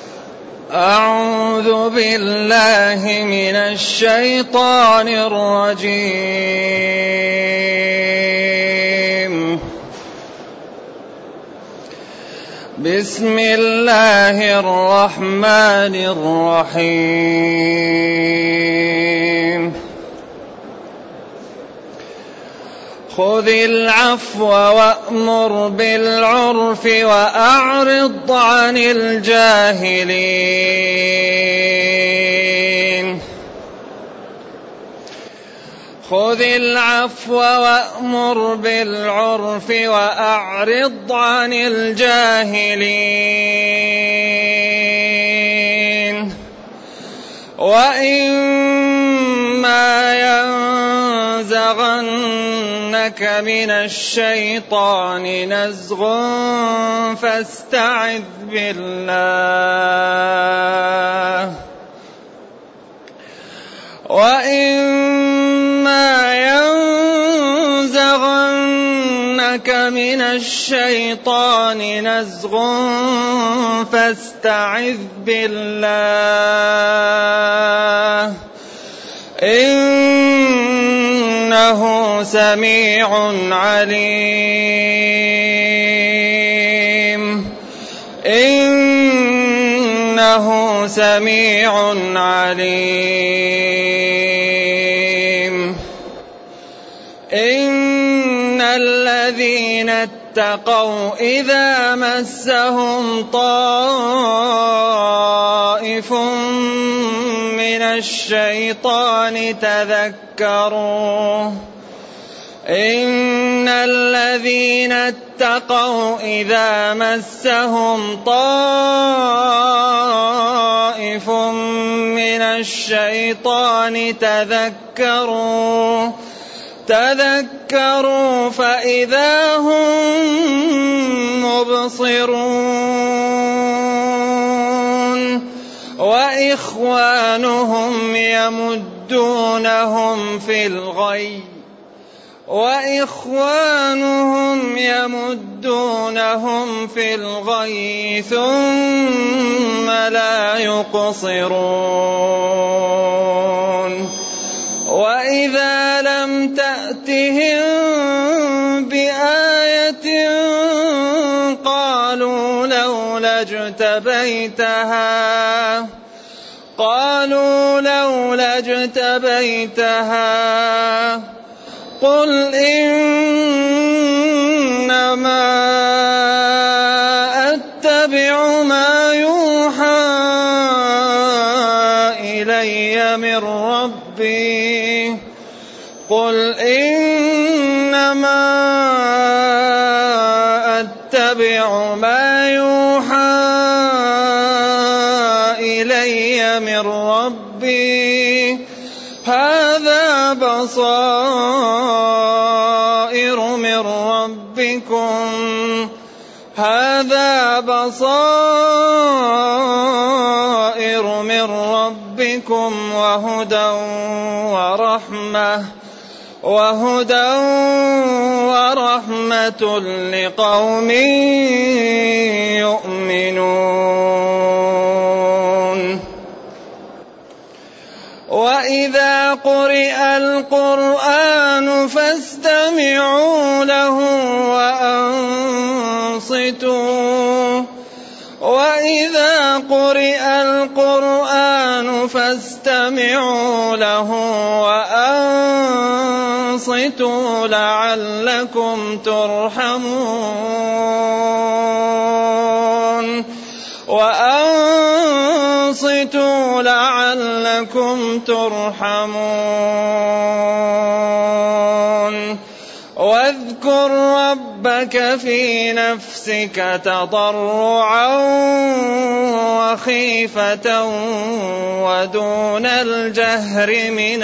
أعوذ بالله من الشيطان الرجيم. بسم الله الرحمن الرحيم. خذ العفو وأمر بالعرف وأعرض عن الجاهلين. خذ العفو وأمر بالعرف وأعرض عن الجاهلين. وإما ينزغنك من الشيطان نزغ فاستعذ بالله. وإما ينزغنك من الشيطان نزغ فاستعذ بالله إنه سميع عليم. إنه سميع عليم. إن الذين اتقوا إذا مسهم طائف من الشيطان تذكروا. إن الذين اتقوا إذا مسهم طائف من الشيطان تذكروا فإذا هم مبصرون. وإخوانهم يمدونهم في الغي ثم لا يقصرون. وإذا لم تأتهم بآية قالوا لولا اجتبيتها قل إنما أتبع ما يوحى إلي من ربي. قل إنما أتبع ما يوحى إلي من ربي هذا بصائر من ربكم وهدى ورحمة لقوم يؤمنون. وإذا قرئ القرآن فاستمعوا له وأنصتوا لعلكم ترحمون. واذكر ربك في نفسك تضرعا وخيفة ودون الجهر من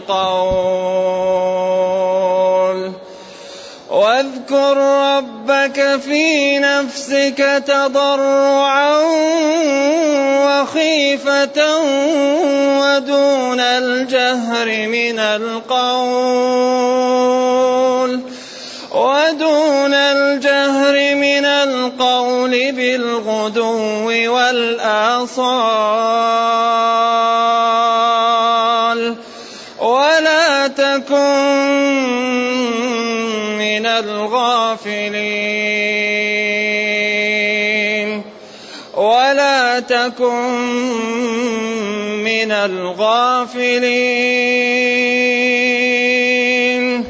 القول. واذكر ربك في نفسك تضرعا وخيفة ودون الجهر من القول بالغدو والآصال ولا تكن من الغافلين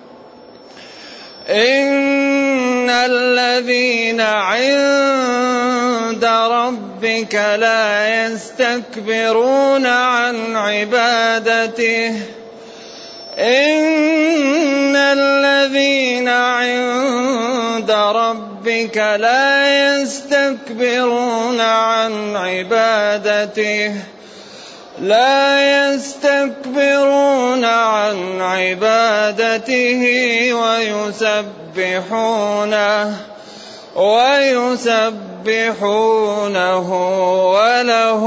إن الذين عند ربك لا يستكبرون عن عبادته ويسبحونه وله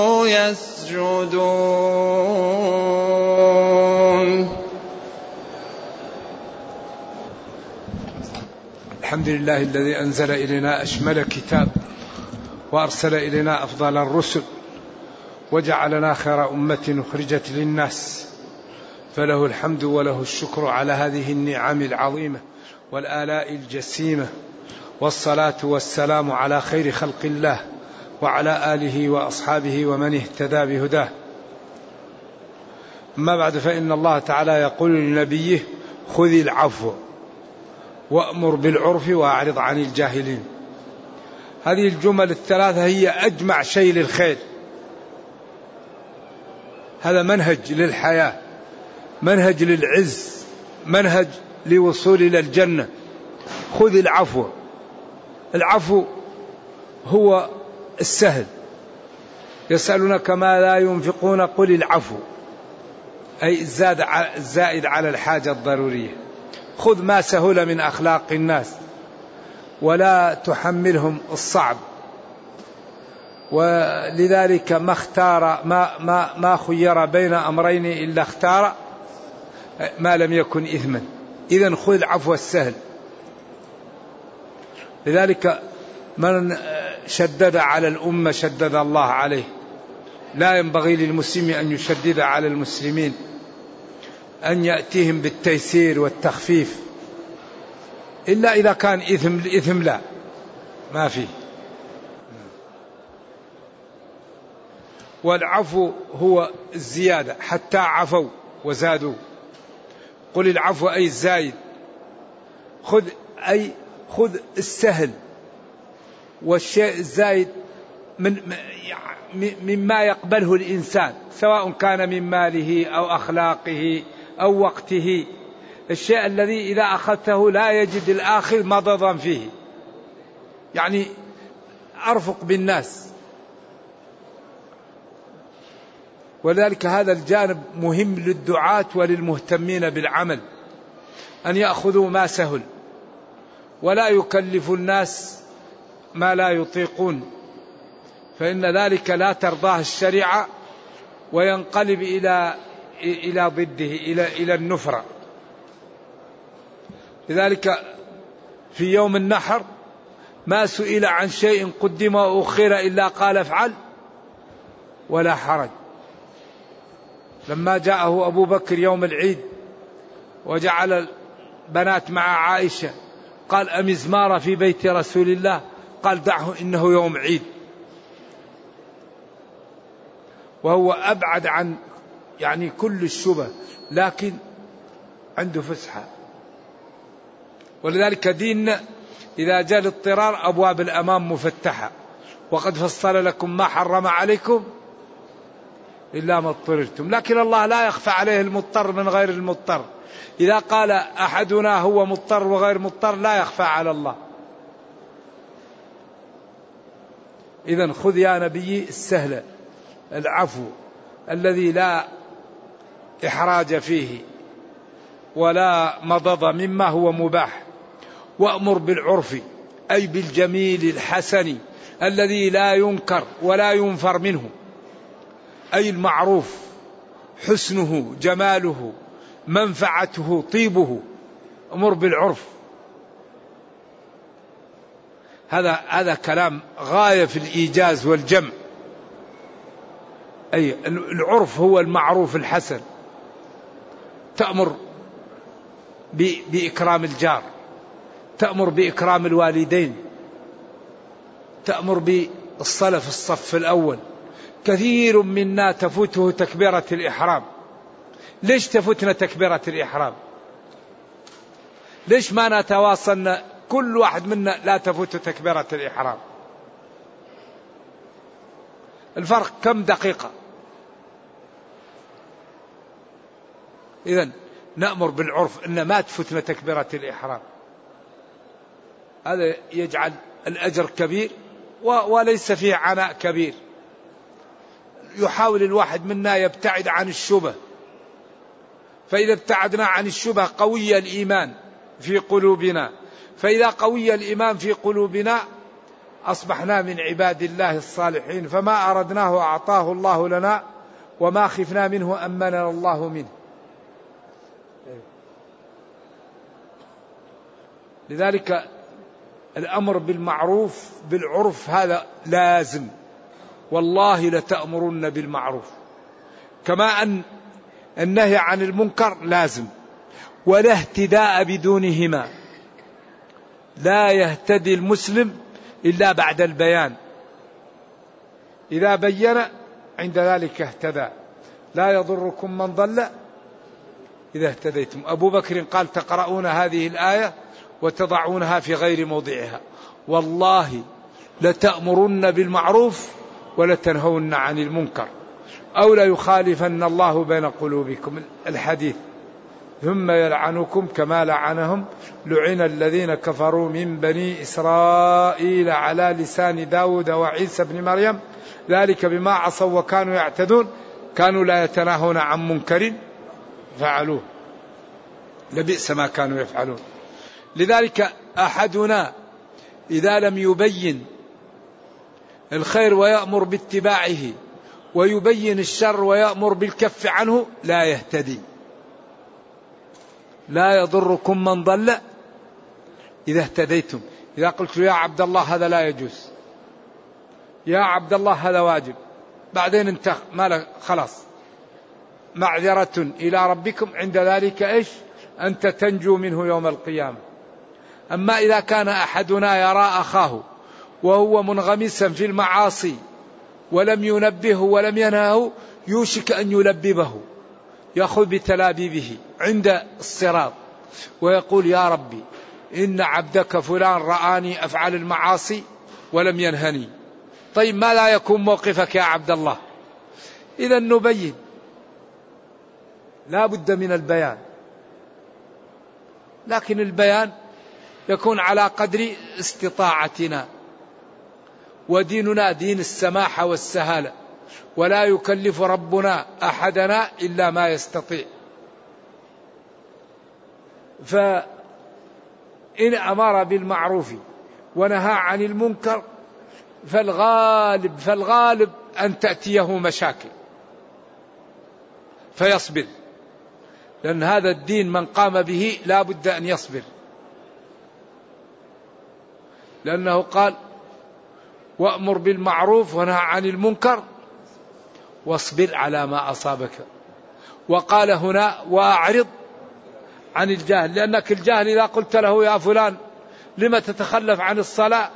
يسجدون. الحمد لله الذي أنزل إلينا أشمل كتاب وأرسل إلينا أفضل الرسل وجعلنا خير أمة أخرجت للناس، فله الحمد وله الشكر على هذه النعم العظيمة والآلاء الجسيمة، والصلاة والسلام على خير خلق الله وعلى آله وأصحابه ومن اهتدى بهداه. أما بعد، فإن الله تعالى يقول لنبيه: خذ العفو وأمر بالعرف وأعرض عن الجاهلين. هذه الجمل الثلاثة هي أجمع شيء للخير. هذا منهج للحياة، منهج للعز، منهج لوصول إلى الجنة. خذ العفو. العفو هو السهل. يسألونك ما لا ينفقون قل العفو، أي الزائد على الحاجة الضرورية. خذ ما سهل من أخلاق الناس ولا تحملهم الصعب. ولذلك ما اختار ما خير بين أمرين إلا اختار ما لم يكن إثما. إذن خذ العفو السهل. لذلك من شدد على الأمة شدد الله عليه. لا ينبغي للمسلم أن يشدد على المسلمين، أن يأتيهم بالتيسير والتخفيف، إلا إذا كان إثم لا ما فيه. والعفو هو الزيادة، حتى عفوا وزادوا. قل العفو أي الزايد. خذ السهل والشيء الزايد مما يقبله الإنسان، سواء كان من ماله أو أخلاقه أو وقته. الشيء الذي إذا أخذته لا يجد الآخر مضضا فيه، يعني أرفق بالناس. ولذلك هذا الجانب مهم للدعاة وللمهتمين بالعمل، أن يأخذوا ما سهل ولا يكلف الناس ما لا يطيقون، فإن ذلك لا ترضاه الشريعة وينقلب إلى ضده، إلى النفرة. لذلك في يوم النحر ما سئل عن شيء قدم وأخر إلا قال افعل ولا حرج. لما جاءه أبو بكر يوم العيد وجعل البنات مع عائشة قال أمزمار في بيت رسول الله؟ قال دعه إنه يوم عيد. وهو أبعد عن يعني كل الشبه، لكن عنده فسحة. ولذلك ديننا إذا جاء الاضطرار أبواب الأمام مفتحة. وقد فصل لكم ما حرم عليكم إلا ما اضطررتم. لكن الله لا يخفى عليه المضطر من غير المضطر. إذا قال أحدنا هو مضطر وغير مضطر لا يخفى على الله. إذن خذ يا نبي السهل، العفو الذي لا إحراج فيه ولا مضض مما هو مباح. وأمر بالعرف أي بالجميل الحسن الذي لا ينكر ولا ينفر منه، أي المعروف، حسنه، جماله، منفعته، طيبه. أمر بالعرف. هذا كلام غاية في الإيجاز والجمع. أي العرف هو المعروف الحسن، تأمر بإكرام الجار، تأمر بإكرام الوالدين، تأمر بالصلاة في الصف الأول. كثير منا تفوته تكبيرة الإحرام. ليش تفوتنا تكبيرة الإحرام؟ ليش ما نتواصل كل واحد منا لا تفوت تكبيرة الإحرام؟ الفرق كم دقيقة؟ إذن نأمر بالعرف أن ما تفوتنا تكبيرة الإحرام. هذا يجعل الأجر كبير وليس فيه عناء كبير. يحاول الواحد منا يبتعد عن الشبه، فإذا ابتعدنا عن الشبه قوي الإيمان في قلوبنا، فإذا قوي الإيمان في قلوبنا أصبحنا من عباد الله الصالحين. فما أردناه أعطاه الله لنا، وما خفنا منه أمننا الله منه. لذلك الأمر بالمعروف بالعرف هذا لازم. والله لتأمرن بالمعروف، كما أن النهي عن المنكر لازم، ولا اهتداء بدونهما. لا يهتدي المسلم إلا بعد البيان. إذا بين عند ذلك اهتدى. لا يضركم من ضل إذا اهتديتم. أبو بكر قال: تقرؤون هذه الآية وتضعونها في غير موضعها، والله لتأمرن بالمعروف ولتنهون عن المنكر، أو ليخالفن الله بين قلوبكم. الحديث: ثم يلعنكم كما لعنهم لعن الذين كفروا من بني إسرائيل على لسان داود وعيسى بن مريم ذلك بما عصوا وكانوا يعتدون كانوا لا يتناهون عن منكر فعلوه لبئس ما كانوا يفعلون. لذلك أحدنا إذا لم يبين الخير ويأمر باتباعه ويبين الشر ويأمر بالكف عنه لا يهتدي. لا يضركم من ضل إذا اهتديتم. إذا قلت يا عبد الله هذا لا يجوز، يا عبد الله هذا واجب، بعدين انت مالك خلاص معذرة إلى ربكم، عند ذلك إيش؟ أنت تنجو منه يوم القيامة. أما إذا كان أحدنا يرى أخاه وهو منغمسا في المعاصي ولم ينبهه ولم ينهه يوشك أن يلببه، يأخذ بتلابيبه عند الصراط ويقول: يا ربي إن عبدك فلان رآني أفعل المعاصي ولم ينهني. طيب ما لا يكون موقفك يا عبد الله؟ إذا نبين، لا بد من البيان، لكن البيان يكون على قدر استطاعتنا. وديننا دين السماحة والسهالة، ولا يكلف ربنا أحدنا إلا ما يستطيع. فإن أمر بالمعروف ونهى عن المنكر فالغالب أن تأتيه مشاكل فيصبر، لأن هذا الدين من قام به لا بد أن يصبر، لأنه قال: وأمر بالمعروف ونهى عن المنكر واصبر على ما أصابك. وقال هنا: وأعرض عن الجاهل، لأنك الجاهل إذا قلت له: يا فلان لما تتخلف عن الصلاة،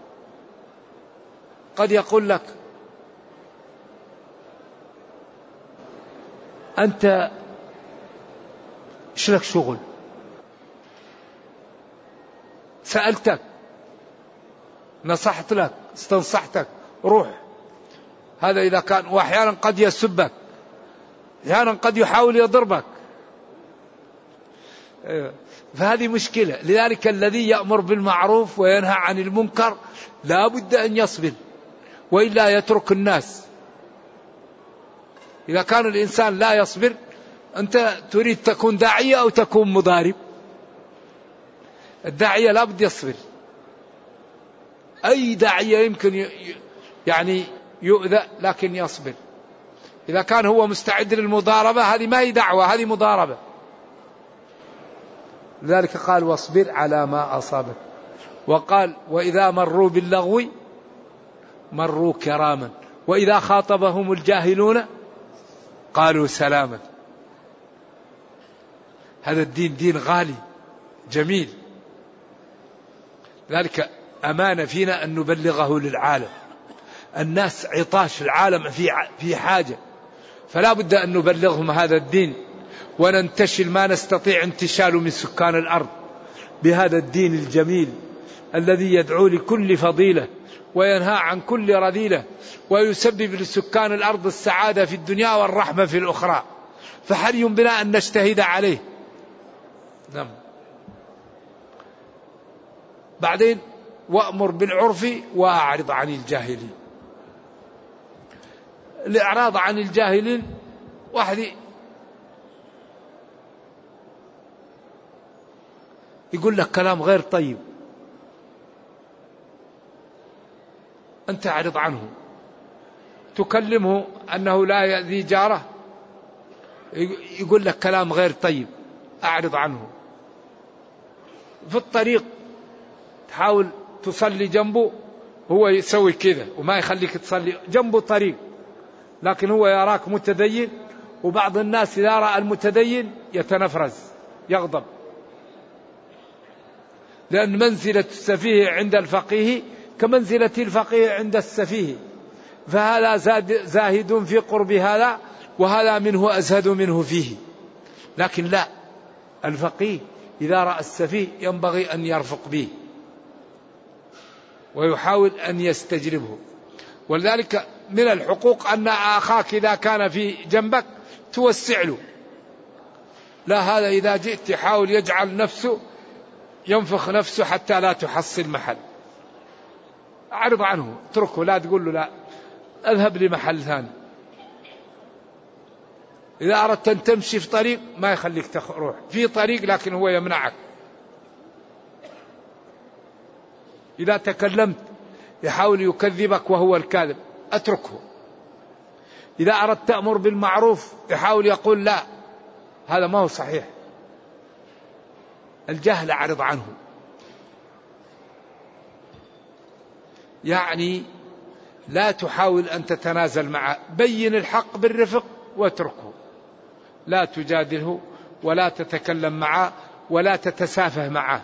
قد يقول لك: أنت إيش لك شغل؟ سألتك، نصحت لك، استنصحتك، روح. هذا إذا كان. وأحيانا قد يسبك، أحيانا قد يحاول يضربك، فهذه مشكلة. لذلك الذي يأمر بالمعروف وينهى عن المنكر لا بد أن يصبر، وإلا يترك الناس. إذا كان الإنسان لا يصبر، أنت تريد تكون داعية أو تكون مضارب؟ الداعية لا بد يصبر. أي داعية يمكن يعني يؤذى لكن يصبر. إذا كان هو مستعد للمضاربة هذه ما هي دعوة، هذه مضاربة. لذلك قال: واصبر على ما أصابك وقال وإذا مروا باللغو مروا كراما وإذا خاطبهم الجاهلون قالوا سلاما. هذا الدين دين غالي جميل، ذلك أمانة فينا أن نبلغه للعالم. الناس عطاش، العالم في حاجة، فلا بد أن نبلغهم هذا الدين وننتشل ما نستطيع انتشاله من سكان الأرض بهذا الدين الجميل الذي يدعو لكل فضيلة وينهى عن كل رذيلة ويسبب لسكان الأرض السعادة في الدنيا والرحمة في الأخرى، فحري بنا أن نجتهد عليه. نعم. بعدين وأمر بالعرف وأعرض عن الجاهلين. الإعراض عن الجاهلين واحد يقول لك كلام غير طيب أنت أعرض عنه، تكلمه أنه لا يأذي جاره يقول لك كلام غير طيب أعرض عنه. في الطريق تحاول تصلي جنبه هو يسوي كذا وما يخليك تصلي جنبه طريق، لكن هو يراك متدين، وبعض الناس إذا رأى المتدين يتنفرز يغضب، لأن منزلة السفيه عند الفقيه كمنزلة الفقيه عند السفيه، فهذا زاهد في قرب هذا وهذا منه أزهد منه فيه. لكن لا، الفقيه إذا رأى السفيه ينبغي أن يرفق به ويحاول أن يستجلبه. ولذلك من الحقوق أن أخاك إذا كان في جنبك توسع له، لا هذا إذا جئت يحاول يجعل نفسه ينفخ نفسه حتى لا تحصل محل. أعرض عنه، اتركه، لا تقول له لا اذهب لمحل ثاني. إذا أردت أن تمشي في طريق ما يخليك تروح في طريق لكن هو يمنعك. إذا تكلمت يحاول يكذبك وهو الكاذب، أتركه. إذا أردت تأمر بالمعروف يحاول يقول لا هذا ما هو صحيح. الجهل أعرض عنه، يعني لا تحاول أن تتنازل معه، بين الحق بالرفق واتركه، لا تجادله ولا تتكلم معه ولا تتسافه معه.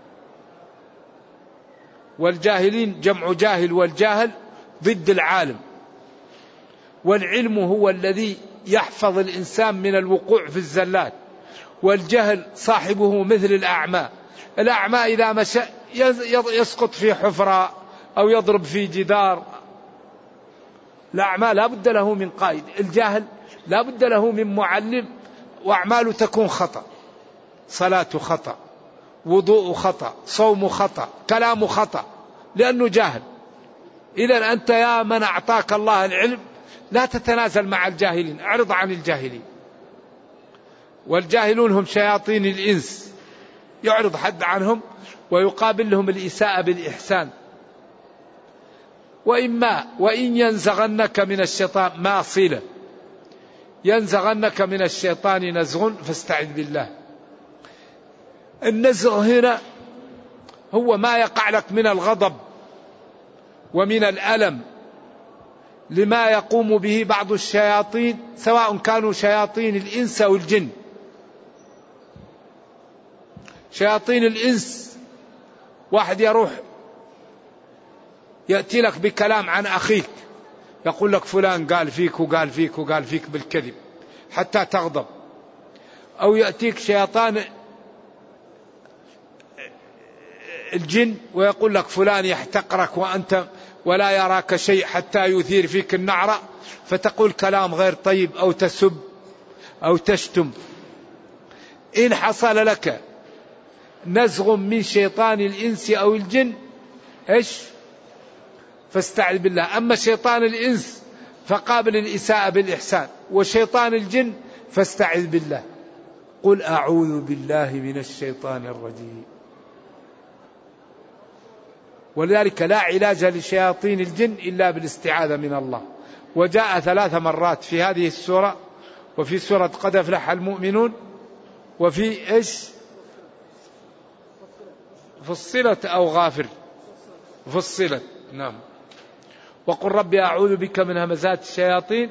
والجاهلين جمع جاهل، والجاهل ضد العالم، والعلم هو الذي يحفظ الإنسان من الوقوع في الزلات، والجهل صاحبه مثل الأعمى. الأعمى إذا مشى يسقط في حفرة أو يضرب في جدار. الأعمى لا بد له من قائد، الجاهل لا بد له من معلم، وأعماله تكون خطأ، صلاة خطأ، وضوء خطأ، صوم خطأ، كلام خطأ، لأنه جاهل. إذن أنت يا من أعطاك الله العلم لا تتنازل مع الجاهلين، أعرض عن الجاهلين. والجاهلون هم شياطين الإنس، يعرض حد عنهم ويقابل لهم الإساءة بالإحسان. وإن ينزغنك من الشيطان ما صلة، ينزغنك من الشيطان نزغ فاستعذ بالله. النزغ هنا هو ما يقع لك من الغضب ومن الألم لما يقوم به بعض الشياطين، سواء كانوا شياطين الإنس أو الجن. شياطين الإنس واحد يروح يأتي لك بكلام عن أخيك، يقول لك فلان قال فيك وقال فيك وقال فيك بالكذب حتى تغضب. أو يأتيك شيطان الجن ويقول لك فلان يحتقرك وأنت ولا يراك شيء حتى يثير فيك النعرة، فتقول كلام غير طيب أو تسب أو تشتم. إن حصل لك نزغ من شيطان الإنس أو الجن إيش؟ فاستعذ بالله. أما شيطان الإنس فقابل الإساءة بالإحسان، وشيطان الجن فاستعذ بالله. قل أعوذ بالله من الشيطان الرجيم. ولذلك لا علاج لشياطين الجن إلا بالاستعاذة من الله. وجاء 3 مرات في هذه السورة، وفي سورة قد أفلح المؤمنون، وفي إيش؟ فصلت أو غافر؟ فصلت. نعم. وقل ربي أعوذ بك من همزات الشياطين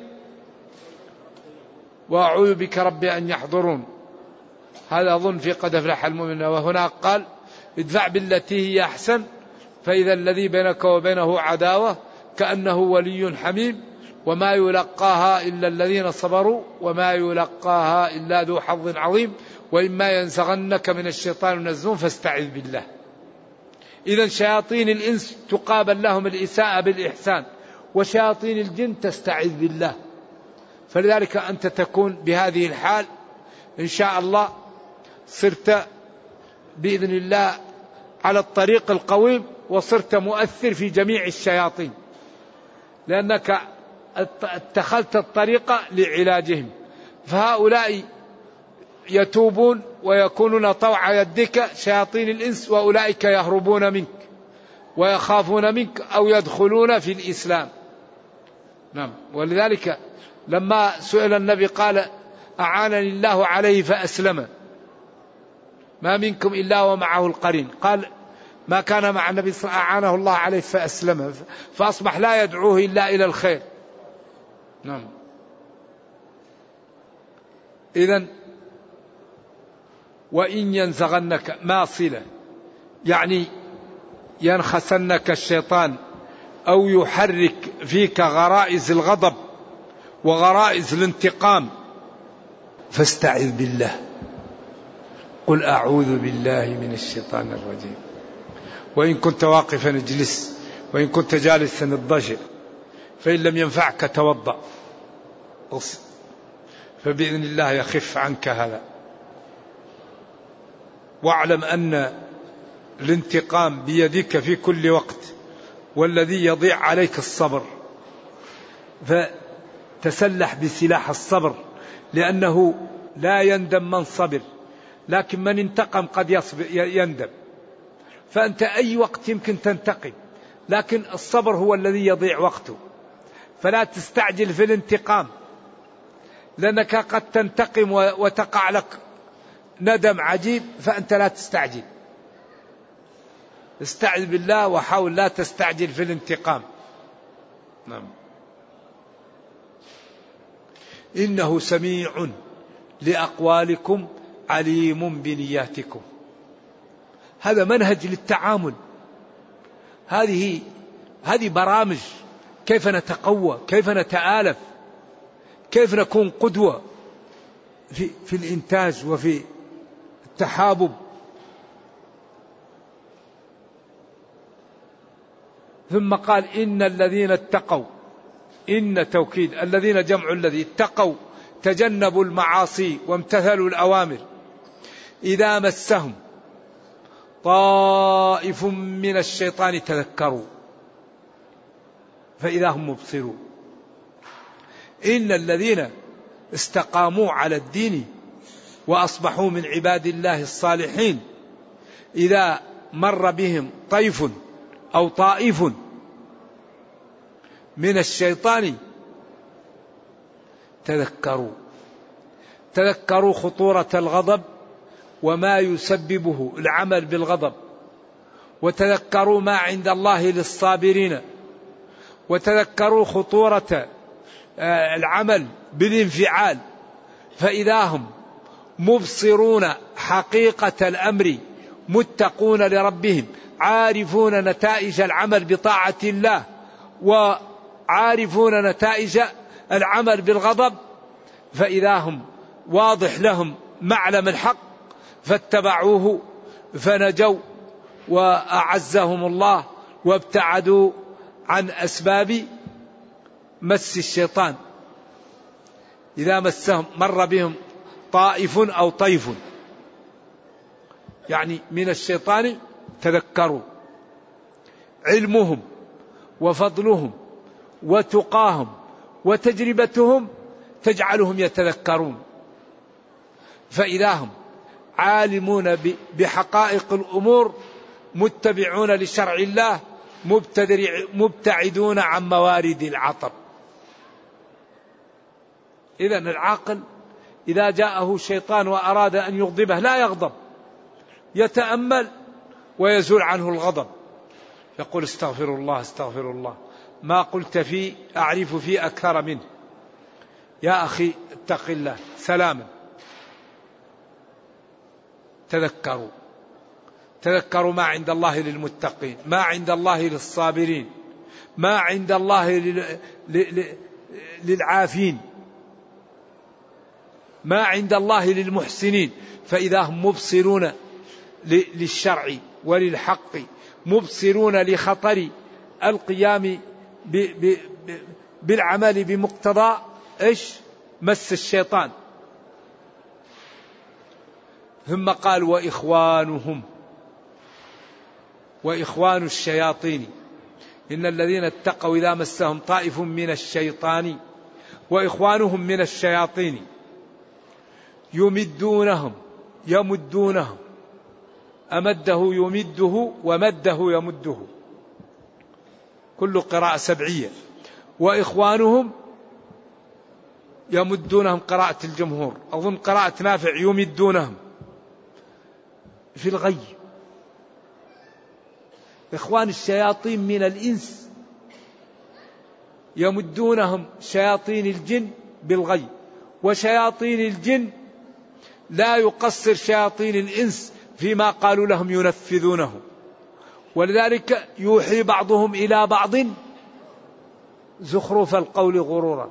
وأعوذ بك ربي أن يحضرون. هذا أظن في قد أفلح المؤمنون. وهنا قال ادفع بالتي هي أحسن فإذا الذي بينك وبينه عداوة كأنه ولي حميم وما يلقاها إلا الذين صبروا وما يلقاها إلا ذو حظ عظيم وإما ينزغنك من الشيطان نزغ فاستعذ بالله. إذن شياطين الإنس تقابل لهم الإساءة بالإحسان وشياطين الجن تستعذ بالله. فلذلك أنت تكون بهذه الحال إن شاء الله صرت بإذن الله على الطريق القويم وصرت مؤثر في جميع الشياطين لأنك اتخذت الطريقة لعلاجهم. فهؤلاء يتوبون ويكونون طوع يدك شياطين الإنس وأولئك يهربون منك ويخافون منك أو يدخلون في الإسلام. نعم. ولذلك لما سئل النبي قال أعانني الله عليه فأسلم ما منكم إلا ومعه القرين. قال ما كان مع النبي صلى الله عليه وسلم أعانه الله عليه فأسلم فأصبح لا يدعوه إلا إلى الخير. نعم. إذن وإن ينزغنك ما صلة يعني ينخسنك الشيطان أو يحرك فيك غرائز الغضب وغرائز الانتقام فاستعذ بالله. قل أعوذ بالله من الشيطان الرجيم. وإن كنت واقفا اجلس وإن كنت جالسا اضطجع فإن لم ينفعك توضأ فبإذن الله يخف عنك هذا. واعلم أن الانتقام بيدك في كل وقت والذي يضيع عليك الصبر. فتسلح بسلاح الصبر لأنه لا يندم من صبر لكن من انتقم قد يندم. فأنت أي وقت يمكن تنتقم لكن الصبر هو الذي يضيع وقته. فلا تستعجل في الانتقام لأنك قد تنتقم وتقع لك ندم عجيب فأنت لا تستعجل. استعذ بالله وحاول لا تستعجل في الانتقام. نعم. إنه سميع لأقوالكم عليم بنياتكم. هذا منهج للتعامل. هذه برامج كيف نتقوى كيف نتآلف كيف نكون قدوة في الإنتاج وفي التحابب. ثم قال إن الذين اتقوا إن توكيد الذين جمع الذي اتقوا تجنبوا المعاصي وامتثلوا الأوامر إذا مسهم طائف من الشيطان تذكروا فإذا هم مبصرون. إن الذين استقاموا على الدين وأصبحوا من عباد الله الصالحين إذا مر بهم طيف أو طائف من الشيطان تذكروا خطورة الغضب وما يسببه العمل بالغضب وتذكروا ما عند الله للصابرين وتذكروا خطورة العمل بالانفعال فإذا هم مبصرون حقيقة الأمر متقون لربهم عارفون نتائج العمل بطاعة الله وعارفون نتائج العمل بالغضب فإذا هم واضح لهم معلم الحق فاتبعوه فنجوا وأعزهم الله وابتعدوا عن أسباب مس الشيطان. إذا مسهم مر بهم طائف أو طيف يعني من الشيطان تذكروا. علمهم وفضلهم وتقاهم وتجربتهم تجعلهم يتذكرون فإذا هم عالمون بحقائق الأمور متبعون لشرع الله مبتعدون عن موارد العطب. إذن العاقل إذا جاءه شيطان وأراد أن يغضبه لا يغضب يتأمل ويزول عنه الغضب، يقول استغفر الله استغفر الله، ما قلت فيه أعرف فيه أكثر منه، يا أخي اتق الله، سلاما. تذكروا ما عند الله للمتقين، ما عند الله للصابرين، ما عند الله للعافين، ما عند الله للمحسنين. فإذا هم مبصرون للشرع وللحق، مبصرون لخطر القيام بالعمل بمقتضى إيش؟ مس الشيطان. ثم قال وإخوان الشياطين، إن الذين اتقوا إذا مسهم طائف من الشيطان وإخوانهم من الشياطين يمدونهم أمده يمده ومده يمده، كل قراءة سبعية. وإخوانهم يمدونهم قراءة الجمهور، أظن قراءة نافع يمدونهم في الغي. إخوان الشياطين من الإنس يمدونهم شياطين الجن بالغي، وشياطين الجن لا يقصر شياطين الإنس فيما قالوا لهم ينفذونه، ولذلك يوحي بعضهم إلى بعض زخرف القول غرورا.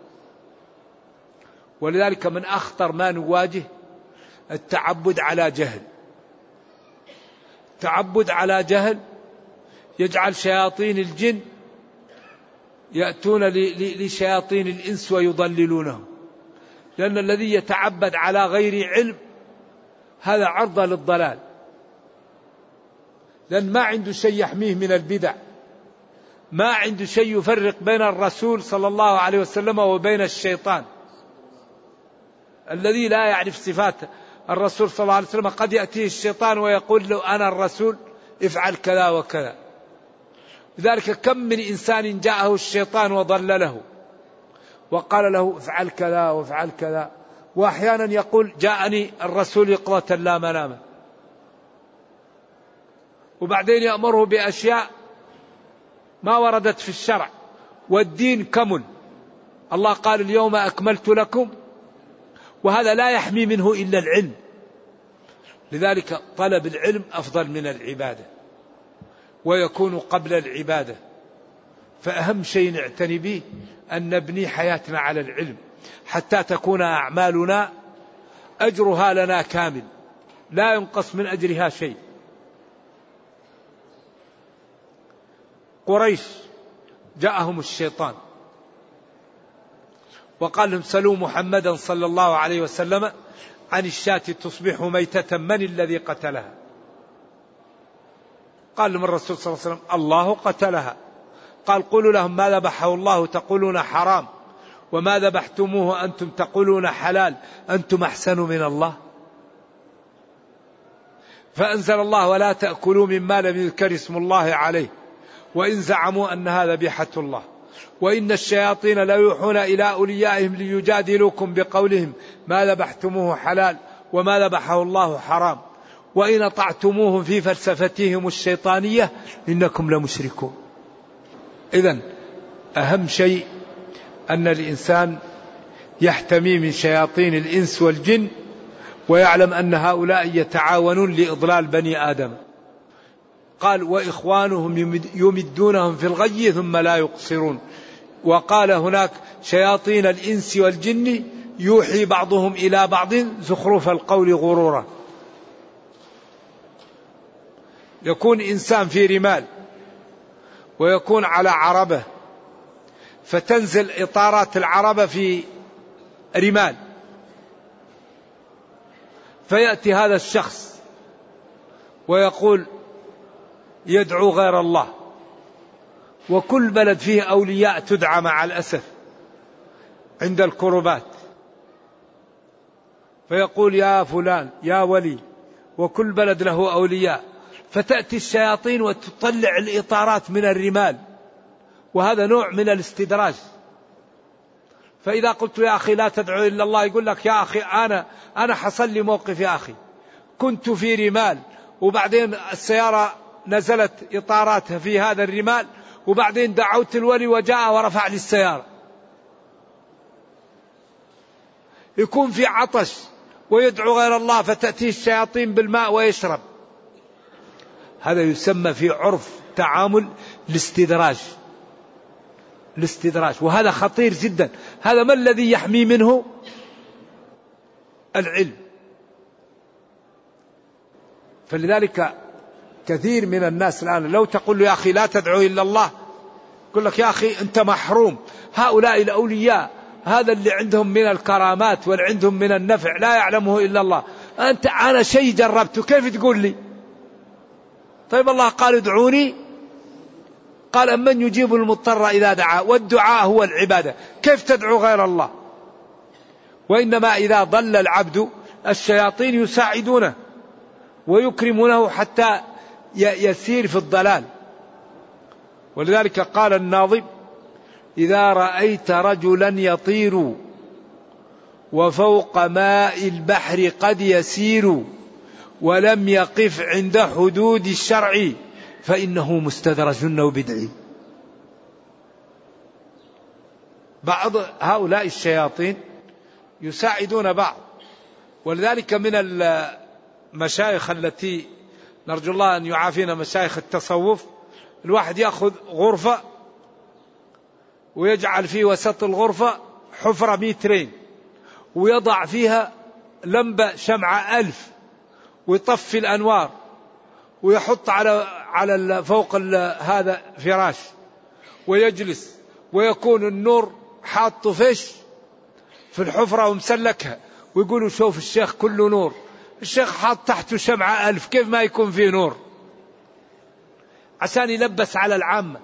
ولذلك من أخطر ما نواجه التعبد على جهل. تعبد على جهل يجعل شياطين الجن يأتون لشياطين الإنس ويضللونهم، لأن الذي يتعبد على غير علم هذا عرضة للضلال، لأن ما عنده شيء يحميه من البدع، ما عنده شيء يفرق بين الرسول صلى الله عليه وسلم وبين الشيطان. الذي لا يعرف صفات الرسول صلى الله عليه وسلم قد يأتيه الشيطان ويقول له أنا الرسول افعل كذا وكذا. لذلك كم من إنسان جاءه الشيطان وضلله وقال له افعل كذا وافعل كذا، وأحيانا يقول جاءني الرسول يقظة لا مناما، وبعدين يأمره بأشياء ما وردت في الشرع، والدين كمل. الله قال اليوم أكملت لكم، وهذا لا يحمي منه إلا العلم. لذلك طلب العلم أفضل من العبادة، ويكون قبل العبادة. فأهم شيء نعتني به أن نبني حياتنا على العلم حتى تكون أعمالنا أجرها لنا كامل، لا ينقص من أجرها شيء. قريش جاءهم الشيطان وقال لهم سلوا محمدا صلى الله عليه وسلم عن الشاة تصبح ميتة من الذي قتلها؟ قال لهم الرسول صلى الله عليه وسلم الله قتلها. قال قولوا لهم ما ذبحه الله تقولون حرام، وما ذبحتموه أنتم تقولون حلال، أنتم أحسن من الله. فأنزل الله ولا تأكلوا مما لم يذكر اسم الله عليه وإن زعموا أنها ذبيحة الله، وإن الشياطين لا يوحون إلى أوليائهم ليجادلوكم بقولهم ما ذبحتموه حلال وما ذبحه الله حرام وإن أطعتموهم في فلسفتهم الشيطانية إنكم لمشركون. إذن أهم شيء أن الإنسان يحتمي من شياطين الإنس والجن، ويعلم أن هؤلاء يتعاونون لإضلال بني آدم. قال وإخوانهم يمدونهم في الغي ثم لا يقصرون. وقال هناك شياطين الإنس والجن يوحي بعضهم إلى بعض زخرف القول غرورا. يكون إنسان في رمال ويكون على عربة، فتنزل إطارات العربة في رمال، فيأتي هذا الشخص ويقول يدعو غير الله، وكل بلد فيه أولياء تدعى مع الأسف عند الكربات، فيقول يا فلان يا ولي، وكل بلد له أولياء، فتأتي الشياطين وتطلع الإطارات من الرمال، وهذا نوع من الاستدراج. فإذا قلت يا أخي لا تدعو إلا الله، يقول لك يا أخي أنا حصل لي موقف يا أخي، كنت في رمال وبعدين السيارة نزلت إطاراتها في هذا الرمال، وبعدين دعوت الولي وجاء ورفع لي السيارة. يكون في عطش ويدعو غير الله فتأتيه الشياطين بالماء ويشرب. هذا يسمى في عرف تعامل الاستدراج، وهذا خطير جدا. هذا ما الذي يحمي منه؟ العلم. فلذلك كثير من الناس الآن لو تقول له يا أخي لا تدعو إلا الله، يقول لك يا أخي أنت محروم. هؤلاء الأولياء هذا اللي عندهم من الكرامات واللي عندهم من النفع لا يعلمه إلا الله. أنا شيء جربته، كيف تقول لي؟ طيب الله قال ادعوني، قال أمن يجيب المضطر إذا دعا، والدعاء هو العبادة، كيف تدعو غير الله؟ وإنما إذا ضل العبد الشياطين يساعدونه ويكرمونه حتى يسير في الضلال. ولذلك قال الناظم: إذا رأيت رجلا يطير وفوق ماء البحر قد يسير ولم يقف عند حدود الشرع فإنه مستدرج وبدعي. بعض هؤلاء الشياطين يساعدون بعض. ولذلك من المشايخ التي نرجو الله أن يعافينا مشايخ التصوف، الواحد يأخذ غرفة ويجعل في وسط الغرفة حفرة 2 ويضع فيها لمبة شمعة 1000 ويطفي الأنوار ويحط على فوق هذا فراش ويجلس، ويكون النور حاطه في الحفرة ومسلكها، ويقولوا شوف الشيخ كله نور. الشيخ حاط تحته شمعة 1000، كيف ما يكون فيه نور؟ عشان يلبس على العامة.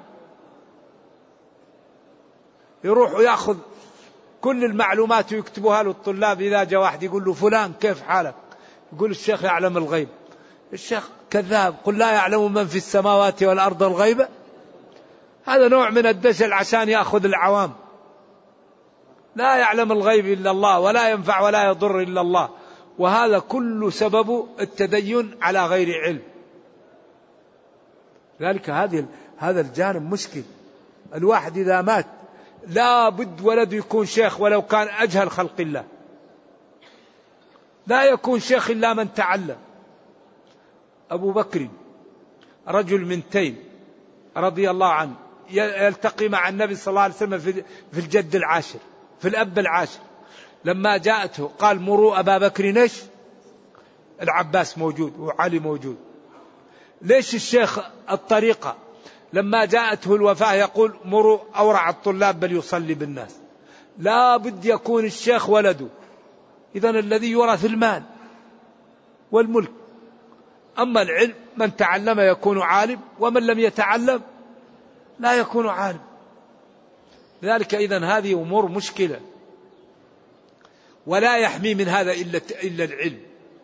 يروح ويأخذ كل المعلومات ويكتبوها للطلاب. إذا جاء واحد يقول له فلان كيف حالك؟ يقول الشيخ يعلم الغيب. الشيخ كذاب، قل لا يعلم من في السماوات والأرض الغيب. هذا نوع من الدجل عشان يأخذ العوام. لا يعلم الغيب إلا الله، ولا ينفع ولا يضر إلا الله. وهذا كل سبب التدين على غير علم. ذلك هذا الجانب مشكل. الواحد إذا مات لا بد ولده يكون شيخ ولو كان أجهل خلق الله. لا يكون شيخ إلا من تعلم. أبو بكر رجل من تيم رضي الله عنه يلتقي مع النبي صلى الله عليه وسلم في الجد العاشر، في الأب العاشر. لما جاءته قال مروا أبا بكر العباس موجود وعلي موجود. ليش الشيخ الطريقة لما جاءته الوفاة يقول مروا أورع الطلاب بل يصلي بالناس؟ لا بد يكون الشيخ ولده. إذن الذي يورث المال والملك. أما العلم من تعلم يكون عالم، ومن لم يتعلم لا يكون عالم. لذلك إذن هذه أمور مشكلة، ولا يحمي من هذا إلا العلم.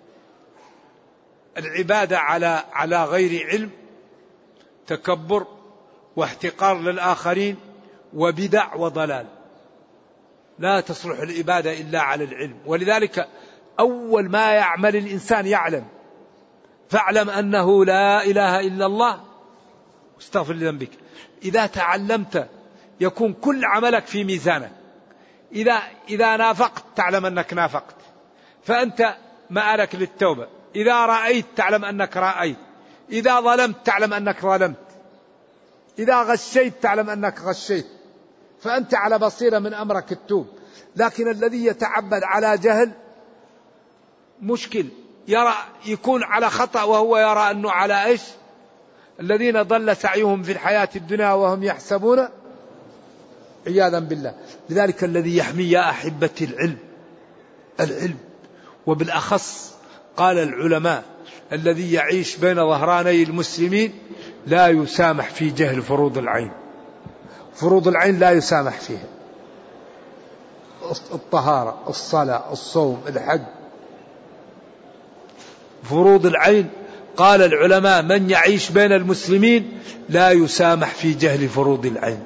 العبادة على غير علم تكبر واحتقار للآخرين وبدع وضلال. لا تصلح العبادة إلا على العلم. ولذلك أول ما يعمل الإنسان يعلم، فاعلم أنه لا إله إلا الله واستغفر لذنبك. إذا تعلمت يكون كل عملك في ميزانك. إذا نافقت تعلم أنك نافقت، فأنت مآلك للتوبة. إذا رأيت تعلم أنك رأيت. إذا ظلمت تعلم أنك ظلمت. إذا غشيت تعلم أنك غشيت. فأنت على بصيرة من أمرك التوب. لكن الذي يتعبد على جهل مشكل، يكون على خطأ وهو يرى أنه على إيش؟ الذين ضل سعيهم في الحياة الدنيا وهم يحسبون عياذا بالله. لذلك الذي يحمي يا أحبتي العلم. وبالأخص قال العلماء الذي يعيش بين ظهراني المسلمين لا يسامح في جهل فروض العين. فروض العين لا يسامح فيها. الطهارة، الصلاة، الصوم، الحج. فروض العين قال العلماء من يعيش بين المسلمين لا يسامح في جهل فروض العين.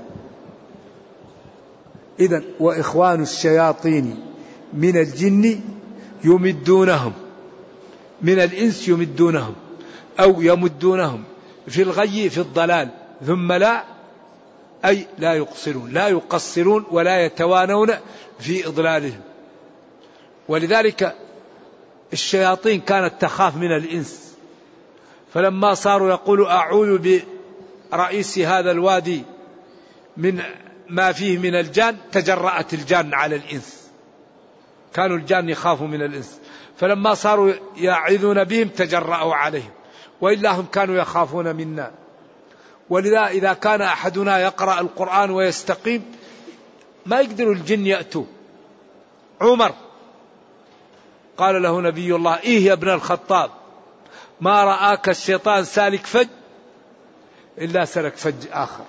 إذن وإخوان الشياطين من الجن يمدونهم، من الإنس يمدونهم أو يمدونهم في الغي في الضلال ثم لا أي لا يقصرون، لا يقصرون ولا يتوانون في إضلالهم. ولذلك الشياطين كانت تخاف من الإنس، فلما صاروا يقولوا أعوذ برئيس هذا الوادي من ما فيه من الجان، تجرأت الجان على الإنس. كانوا الجان يخافوا من الإنس، فلما صاروا يعيذون بهم تجرأوا عليهم، وإلا هم كانوا يخافون منا. ولذا إذا كان أحدنا يقرأ القرآن ويستقيم ما يقدر الجن يأتوا. عمر قال له نبي الله إيه يا ابن الخطاب ما رآك الشيطان سالك فج إلا سلك فج آخر.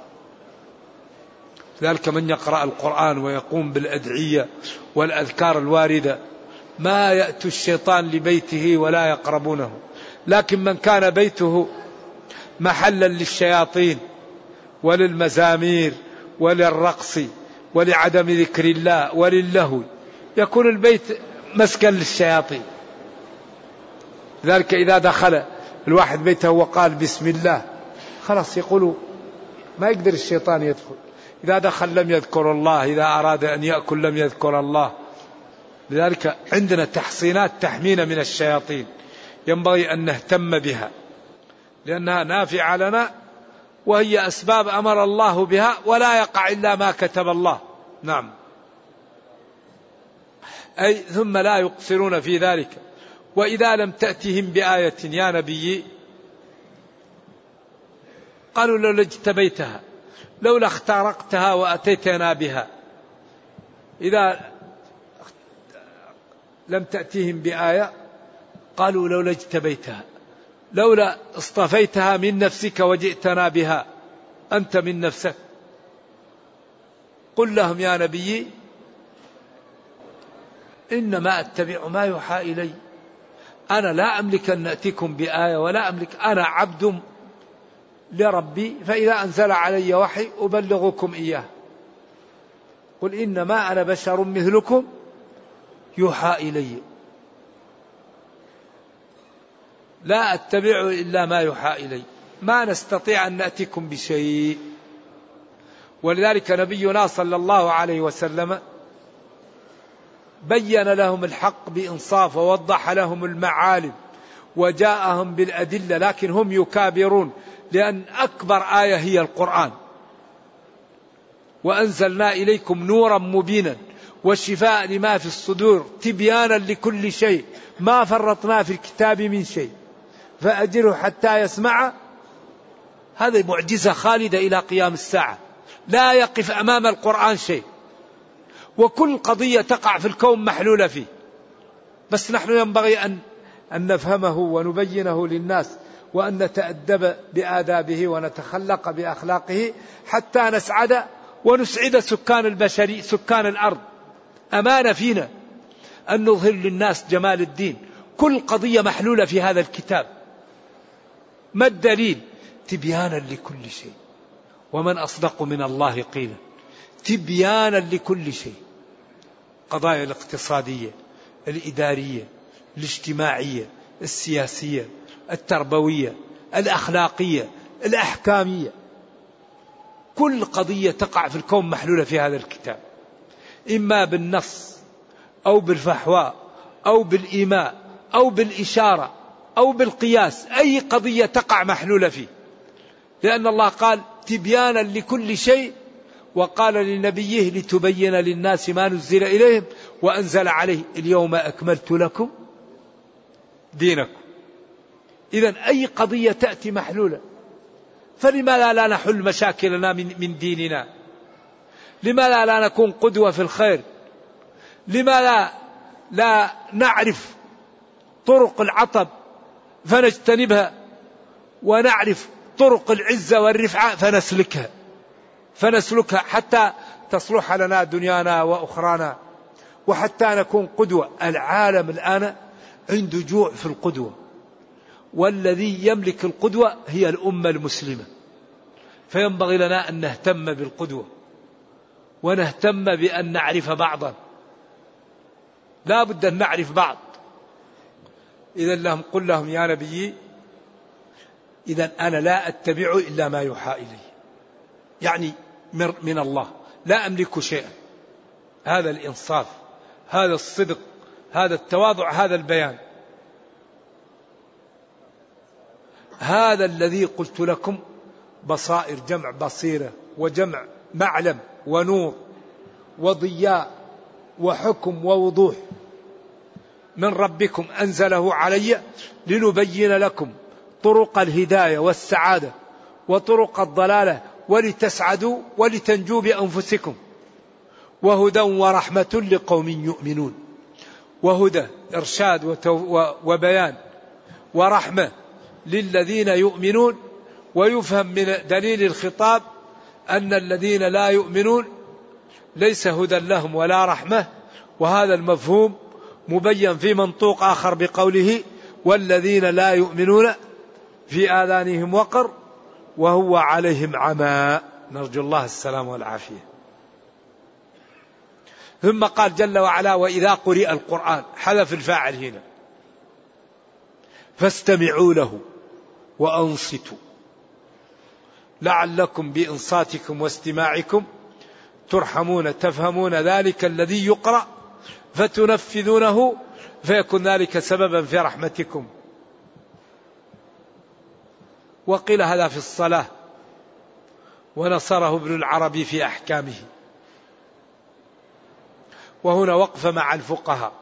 ذلك من يقرأ القرآن ويقوم بالأدعية والأذكار الواردة ما يأتي الشيطان لبيته ولا يقربونه. لكن من كان بيته محلا للشياطين وللمزامير وللرقص ولعدم ذكر الله وللهو يكون البيت مسكن للشياطين. ذلك إذا دخل الواحد بيته وقال بسم الله خلاص يقولوا ما يقدر الشيطان يدخل. إذا دخل لم يذكر الله، إذا أراد أن يأكل لم يذكر الله. لذلك عندنا تحصينات تحمينا من الشياطين ينبغي أن نهتم بها، لأنها نافعة لنا وهي أسباب أمر الله بها، ولا يقع إلا ما كتب الله. نعم. أي ثم لا يقصرون في ذلك. وإذا لم تأتهم بآية يا نبي قالوا لولا اجتبيتها، لولا اخترقتها وأتيتنا بها. إذا لم تأتهم بآية قالوا لولا اجتبيتها، لولا اصطفيتها من نفسك وجئتنا بها أنت من نفسك. قل لهم يا نبي إنما أتبع ما يوحى إلي، أنا لا أملك أن أتيكم بآية ولا أملك، أنا عبد لربي فإذا أنزل علي وحي أبلغكم إياه. قل إنما أنا بشر مثلكم يوحى إلي لا أتبع إلا ما يوحى إلي، ما نستطيع أن نأتيكم بشيء. ولذلك نبينا صلى الله عليه وسلم بين لهم الحق بإنصاف ووضح لهم المعالم وجاءهم بالأدلة، لكن هم يكابرون، لأن أكبر آية هي القرآن. وأنزلنا إليكم نورا مبينا وشفاء لما في الصدور تبيانا لكل شيء ما فرطنا في الكتاب من شيء فأجره حتى يسمع. هذه معجزة خالدة إلى قيام الساعة، لا يقف أمام القرآن شيء، وكل قضية تقع في الكون محلولة فيه. بس نحن ينبغي أن نفهمه ونبينه للناس، وأن نتأدب بآدابه ونتخلق بأخلاقه حتى نسعد ونسعد سكان البشري سكان الأرض. أمانة فينا أن نظهر للناس جمال الدين. كل قضية محلولة في هذا الكتاب. ما الدليل؟ تبيانا لكل شيء، ومن أصدق من الله قيلا. تبيانا لكل شيء، قضايا الاقتصادية الإدارية الاجتماعية السياسية التربوية الأخلاقية الأحكامية، كل قضية تقع في الكون محلولة في هذا الكتاب، إما بالنص أو بالفحواء أو بالإيماء أو بالإشارة أو بالقياس. أي قضية تقع محلولة فيه، لأن الله قال تبيانا لكل شيء، وقال لنبيه لتبين للناس ما نزل إليهم، وأنزل عليه اليوم أكملت لكم دينكم. إذن أي قضية تأتي محلولة. فلما لا نحل مشاكلنا من ديننا؟ لما لا نكون قدوة في الخير؟ لما لا نعرف طرق العطب فنجتنبها، ونعرف طرق العزة والرفعة فنسلكها حتى تصلح لنا دنيانا وأخرانا، وحتى نكون قدوة. العالم الآن عنده جوع في القدوة، والذي يملك القدوة هي الأمة المسلمة. فينبغي لنا أن نهتم بالقدوة، ونهتم بأن نعرف بعضا. لا بد أن نعرف بعض. إذا لهم قل لهم يا نبي إذن أنا لا أتبع إلا ما يوحى إلي، يعني من الله، لا أملك شيئا. هذا الإنصاف، هذا الصدق، هذا التواضع، هذا البيان، هذا الذي قلت لكم بصائر، جمع بصيرة وجمع معلم ونور وضياء وحكم ووضوح من ربكم أنزله علي لنبين لكم طرق الهداية والسعادة وطرق الضلالة ولتسعدوا ولتنجوا بأنفسكم، وهدى ورحمة لقوم يؤمنون. وهدى إرشاد وبيان، ورحمة للذين يؤمنون. ويفهم من دليل الخطاب أن الذين لا يؤمنون ليس هدى لهم ولا رحمة، وهذا المفهوم مبين في منطوق آخر بقوله والذين لا يؤمنون في آذانهم وقر وهو عليهم عمى، نرجو الله السلام والعافية. ثم قال جل وعلا وإذا قرئ القرآن، حذف الفاعل هنا، فاستمعوا له وأنصتوا لعلكم بإنصاتكم واستماعكم ترحمون، تفهمون ذلك الذي يقرأ فتنفذونه فيكون ذلك سببا في رحمتكم. وقيل هذا في الصلاة، ونصره ابن العربي في أحكامه. وهنا وقف مع الفقهاء،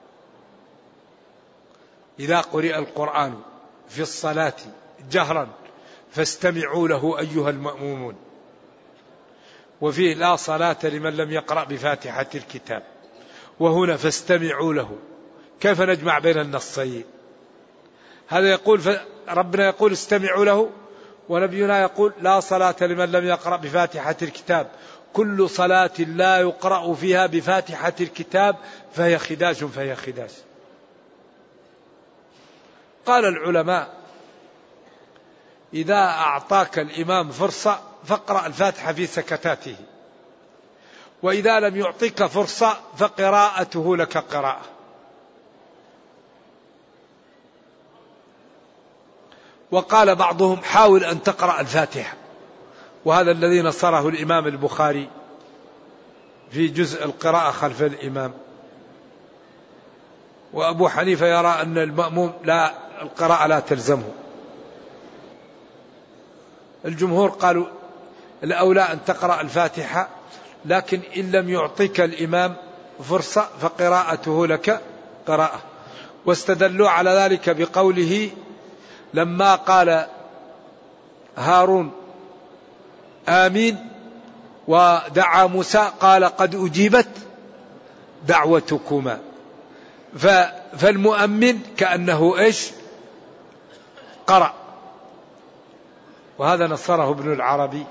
إذا قرئ القرآن في الصلاة جهرا فاستمعوا له أيها المأمومون. وفيه لا صلاة لمن لم يقرأ بفاتحة الكتاب، وهنا فاستمعوا له. كيف نجمع بين النصين؟ هذا يقول ربنا يقول استمعوا له، ونبينا يقول لا صلاة لمن لم يقرأ بفاتحة الكتاب. كل صلاة لا يقرأ فيها بفاتحة الكتاب فهي خداج فهي خداج. قال العلماء إذا أعطاك الإمام فرصة فاقرأ الفاتحة في سكتاته، وإذا لم يعطيك فرصة فقراءته لك قراءة. وقال بعضهم حاول أن تقرأ الفاتحة، وهذا الذي نصره الإمام البخاري في جزء القراءة خلف الإمام. وأبو حنيفة يرى أن المأموم لا، القراءة لا تلزمه. الجمهور قالوا الأولى أن تقرأ الفاتحة، لكن إن لم يعطيك الإمام فرصة فقراءته لك قراءة. واستدلوا على ذلك بقوله لما قال هارون آمين ودعا موسى قال قد أجيبت دعوتكما، فالمؤمن كأنه إيش قرأ. وهذا نصره ابن العربي.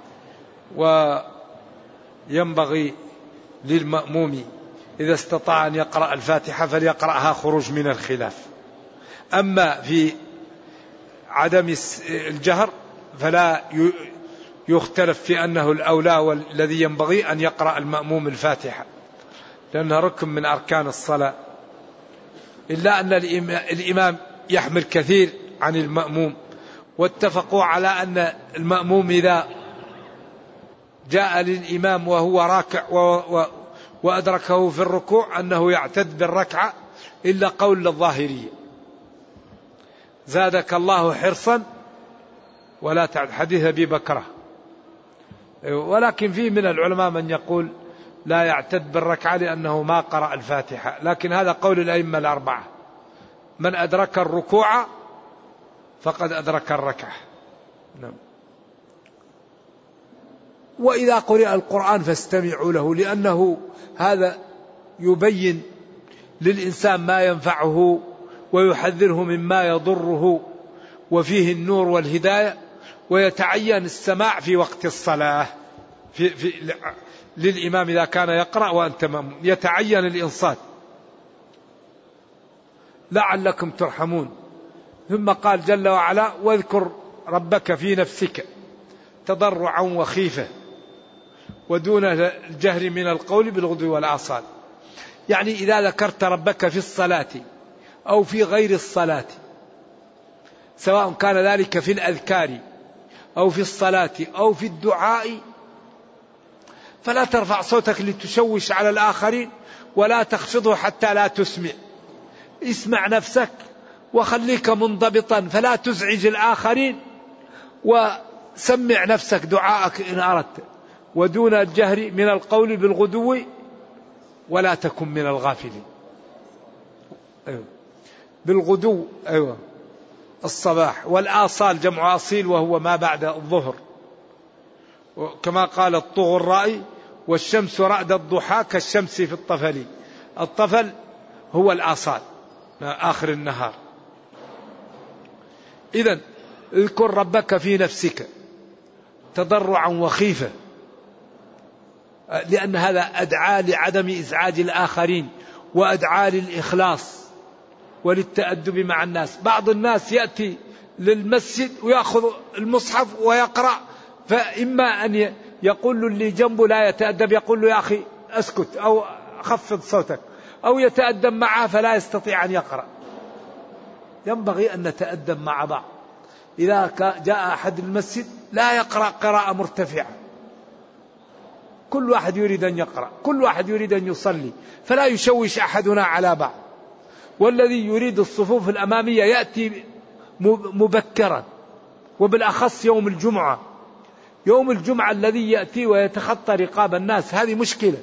وينبغي للمأموم إذا استطاع أن يقرأ الفاتحة فليقرأها خروج من الخلاف. أما في عدم الجهر فلا يختلف في أنه الأولى والذي ينبغي أن يقرأ المأموم الفاتحة، لأنها ركن من أركان الصلاة. إلا أن الإمام يحمل كثير عن المأموم، واتفقوا على أن المأموم إذا جاء للإمام وهو راكع وأدركه في الركوع أنه يعتد بالركعة، إلا قول للظاهرية زادك الله حرصا ولا تعد، حديث أبي بكرة. ولكن في من العلماء من يقول لا يعتد بالركعة لأنه ما قرأ الفاتحة، لكن هذا قول الأئمة الأربعة، من أدرك الركوع فقد أدرك الركعة. نعم. وإذا قرئ القرآن فاستمعوا له، لأنه هذا يبين للإنسان ما ينفعه ويحذره مما يضره، وفيه النور والهداية. ويتعين السماع في وقت الصلاة للإمام إذا كان يقرأ وأنت مأموم، يتعين الإنصات لعلكم ترحمون. ثم قال جل وعلا واذكر ربك في نفسك تضرعا وخيفة ودون الجهر من القول بالغدو والآصال. يعني إذا ذكرت ربك في الصلاة أو في غير الصلاة سواء كان ذلك في الأذكار أو في الصلاة أو في الدعاء، فلا ترفع صوتك لتشوش على الآخرين، ولا تخفضه حتى لا تسمع. اسمع نفسك وخليك منضبطا فلا تزعج الآخرين، وسمع نفسك دعاءك إن أردت، ودون الجهر من القول بالغدو ولا تكن من الغافلين. أيوة. بالغدو أيوة الصباح، والآصال جمع أصيل وهو ما بعد الظهر، كما قال الطغرائي: والشمس رعد الضحى كالشمس في الطفل. الطفل هو الآصال آخر النهار. إذن اذكر ربك في نفسك تضرعا وخيفة، لأن هذا أدعى لعدم إزعاج الآخرين، وأدعى للإخلاص وللتأدب مع الناس. بعض الناس يأتي للمسجد ويأخذ المصحف ويقرأ، فإما أن يقول له اللي جنبه لا يتأدب، يقول له يا أخي أسكت أو خفض صوتك، أو يتأدب معه فلا يستطيع أن يقرأ. ينبغي أن نتأدب مع بعض. إذا جاء أحد المسجد لا يقرأ قراءة مرتفعة، كل واحد يريد أن يقرأ، كل واحد يريد أن يصلي، فلا يشوش أحدنا على بعض. والذي يريد الصفوف الأمامية يأتي مبكرا، وبالأخص يوم الجمعة. يوم الجمعة الذي يأتي ويتخطى رقاب الناس، هذه مشكلة.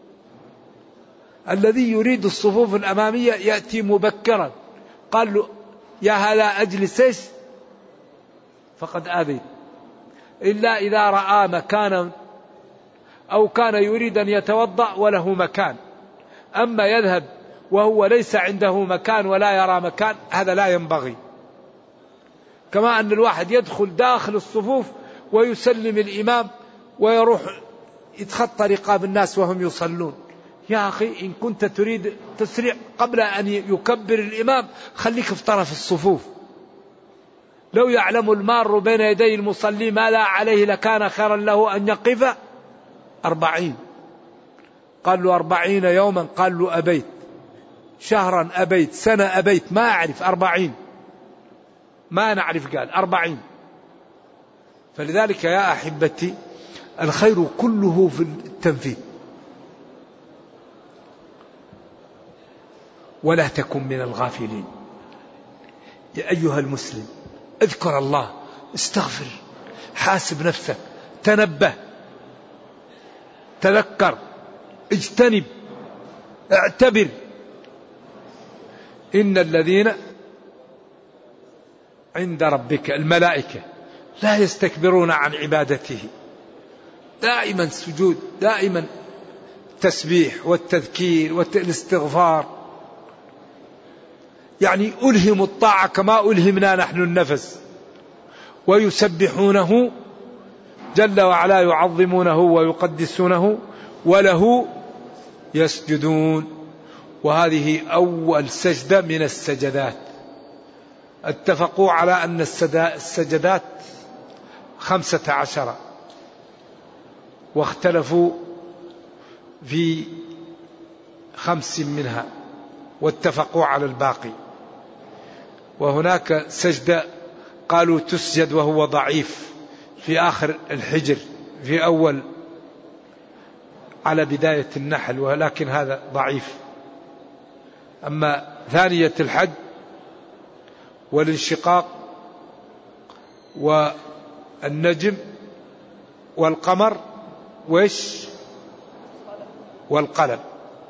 الذي يريد الصفوف الأمامية يأتي مبكرا، قال له يا هلا أجلس إيش فقد آذيت، إلا إذا رأى مكانا أو كان يريد أن يتوضأ وله مكان. أما يذهب وهو ليس عنده مكان ولا يرى مكان، هذا لا ينبغي. كما أن الواحد يدخل داخل الصفوف ويسلم الإمام ويروح يتخطى رقاب الناس وهم يصلون. يا أخي إن كنت تريد تسريع قبل أن يكبر الإمام خليك في طرف الصفوف. لو يعلم المار بين يدي المصلي ما لا عليه لكان خيرا له أن يقف 40. قال له 40 يوما، قال له أبيت، شهرا أبيت، سنة أبيت، ما أعرف 40، ما نعرف، قال 40. فلذلك يا أحبتي الخير كله في التنفيذ. ولا تكن من الغافلين. يا أيها المسلم اذكر الله، استغفر، حاسب نفسك، تنبه، تذكر، اجتنب، اعتبر. إن الذين عند ربك الملائكة لا يستكبرون عن عبادته، دائما سجود، دائما تسبيح والتذكير والاستغفار. يعني ألهم الطاعة كما ألهمنا نحن النفس، ويسبحونه جل وعلا، يعظمونه ويقدسونه، وله يسجدون. وهذه أول سجدة من السجدات. اتفقوا على أن السجدات 15، واختلفوا في 5 منها، واتفقوا على الباقي. وهناك سجدة قالوا تسجد وهو ضعيف في آخر الحجر، في أول على بداية النحل، ولكن هذا ضعيف. أما ثانية الحج والانشقاق والنجم والقمر والقلم،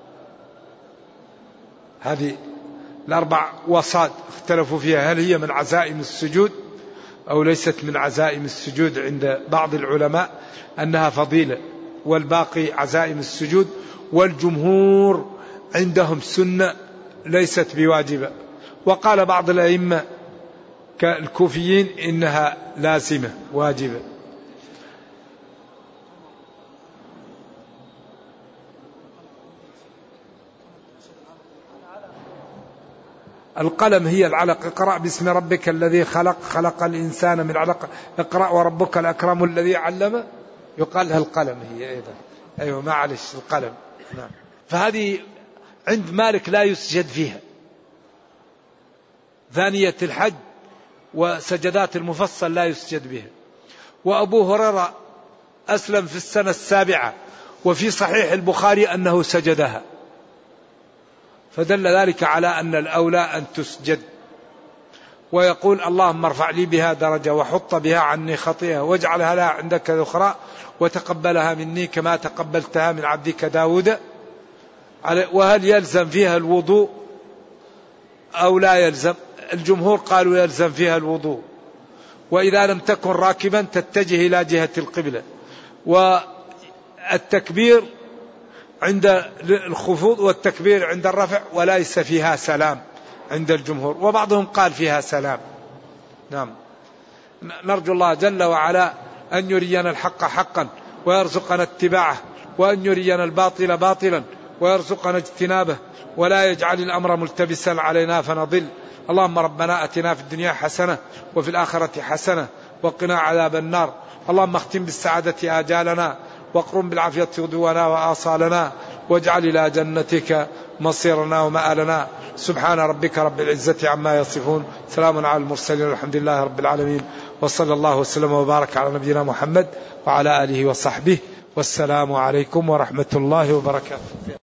هذه الأربع وصاد اختلفوا فيها، هل هي من عزائم السجود أو ليست من عزائم السجود. عند بعض العلماء أنها فضيلة، والباقي عزائم السجود. والجمهور عندهم سنة ليست بواجبة. وقال بعض الأئمة كالكوفيين إنها لازمة واجبة. القلم هي العلق، اقرأ باسم ربك الذي خلق، خلق الإنسان من علق، اقرأ وربك الأكرم الذي علم، يقال لها القلم هي أيضا. أيوة معلش القلم. نعم. فهذه عند مالك لا يسجد فيها. ثانية الحج وسجدات المفصل لا يسجد بها. وأبو هريرة أسلم في السنة 7، وفي صحيح البخاري أنه سجدها، فدل ذلك على أن الأولى أن تسجد. ويقول اللهم ارفع لي بها درجة وحط بها عني خطيئة واجعلها لها عندك ذخرا وتقبلها مني كما تقبلتها من عبدك داود. وهل يلزم فيها الوضوء أو لا يلزم؟ الجمهور قالوا يلزم فيها الوضوء، وإذا لم تكن راكبا تتجه إلى جهة القبلة. والتكبير عند الخفوض والتكبير عند الرفع وليس فيها سلام عند الجمهور، وبعضهم قال فيها سلام. نعم. نرجو الله جل وعلا أن يرينا الحق حقا ويرزقنا اتباعه، وأن يرينا الباطل باطلا ويرزقنا اجتنابه، ولا يجعل الأمر ملتبسا علينا فنضل. اللهم ربنا أتنا في الدنيا حسنة وفي الآخرة حسنة وقنا عذاب النار. اللهم اختم بالسعادة آجالنا واقرم بالعافية غدونا وآصالنا، واجعل إلى جنتك مصيرنا ومآلنا. سبحان ربك رب العزة عما يصفون، سلام على المرسلين والحمد لله رب العالمين، وصلى الله وسلم وبارك على نبينا محمد وعلى آله وصحبه، والسلام عليكم ورحمة الله وبركاته.